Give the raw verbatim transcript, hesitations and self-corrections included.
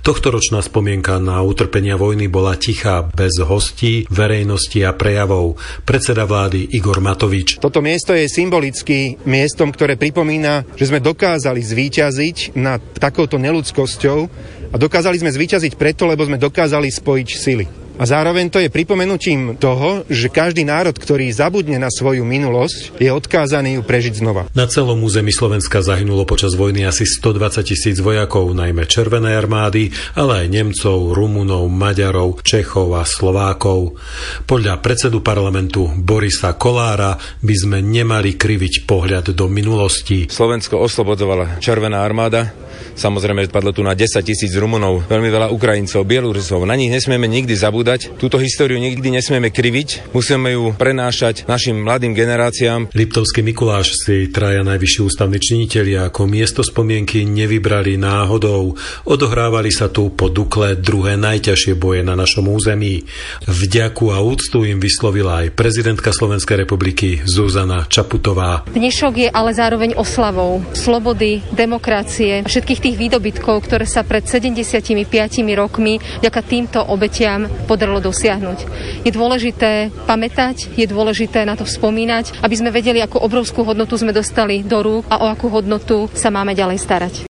Tohtoročná spomienka na utrpenia vojny bola tichá, bez hostí, verejnosti a prejavov. Predseda vlády Igor Matovič. Toto miesto je symbolicky miestom, ktoré pripomína, že sme dokázali zvíťaziť nad takouto neľudskosťou a dokázali sme zvíťaziť preto, lebo sme dokázali spojiť sily. A zároveň to je pripomenutím toho, že každý národ, ktorý zabudne na svoju minulosť, je odkázaný ju prežiť znova. Na celom území Slovenska zahynulo počas vojny asi stodvadsať tisíc vojakov, najmä Červenej armády, ale aj Nemcov, Rumunov, Maďarov, Čechov a Slovákov. Podľa predsedu parlamentu Borisa Kollára by sme nemali kriviť pohľad do minulosti. Slovensko oslobodzovala Červená armáda. Samozrejme, padlo tu na desať tisíc Rumunov, veľmi veľa Ukrajincov, Bielorusov. Na nich nesmieme nikdy zabúdať. Túto históriu nikdy nesmieme kriviť. Musíme ju prenášať našim mladým generáciám. Liptovský Mikuláš si traja najvyšší ústavní činitelia ako miesto spomienky nevybrali náhodou. Odohrávali sa tu po Dukle druhé najťažšie boje na našom území. Vďaku a úctu im vyslovila aj prezidentka Slovenskej republiky Zuzana Čaputová. Dnešok je ale zároveň oslavou slobody, demokracie, všetkých tých výdobytkov, ktoré sa pred sedemdesiatpäť rokmi vďaka týmto obetiam podarilo dosiahnuť. Je dôležité pamätať, je dôležité na to spomínať, aby sme vedeli, akú obrovskú hodnotu sme dostali do rúk a o akú hodnotu sa máme ďalej starať.